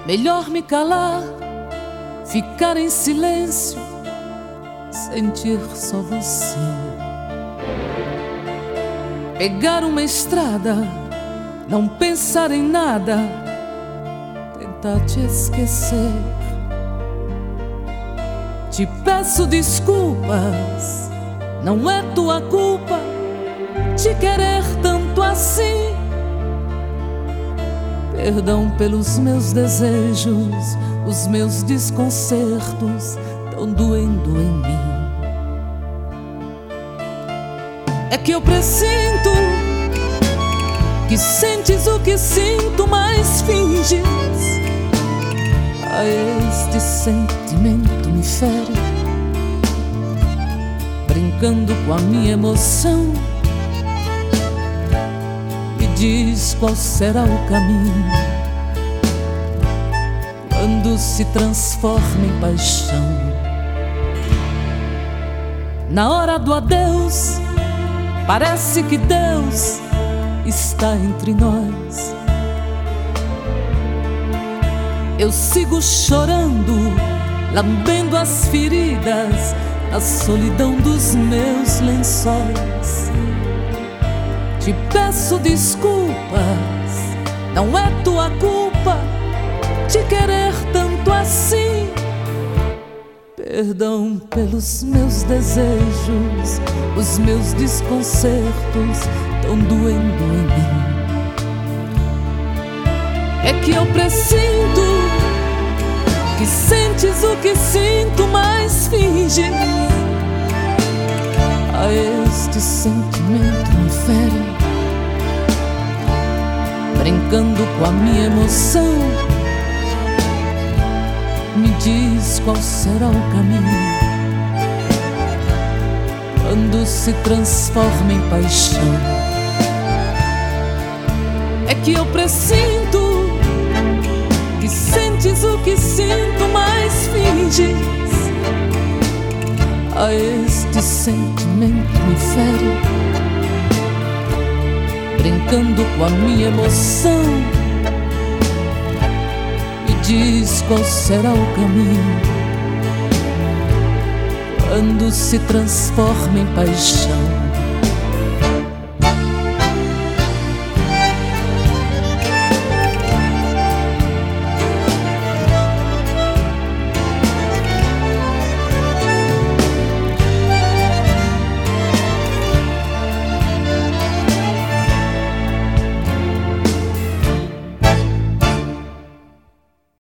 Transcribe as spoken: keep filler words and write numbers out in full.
Melhor me calar, ficar em silêncio, sentir só você. Pegar uma estrada, não pensar em nada, tentar te esquecer. Te peço desculpas, não é tua culpa te querer tanto assim. Perdão pelos meus desejos, os meus desconcertos tão doendo em mim. É que eu presinto que sentes o que sinto, mas finges. Ah, este sentimento me fere, brincando com a minha emoção. Me diz qual será o caminho quando se transforma em paixão. Na hora do adeus, parece que Deus está entre nós. Eu sigo chorando, lambendo as feridas na solidão dos meus lençóis. Te peço desculpas, não é tua culpa te querer tanto assim. Perdão pelos meus desejos, os meus desconcertos tão doendo em mim. É que eu presinto que sentes o que sinto, mas finges. Ah, este sentimento me fere, brincando com a minha emoção. Me diz qual será o caminho quando se transforma em paixão. É que eu presinto que sentes o que sinto, mas finges. Ah, este sentimento me fere, brincando com a minha emoção. Me diz qual será o caminho quando se transforma em paixão.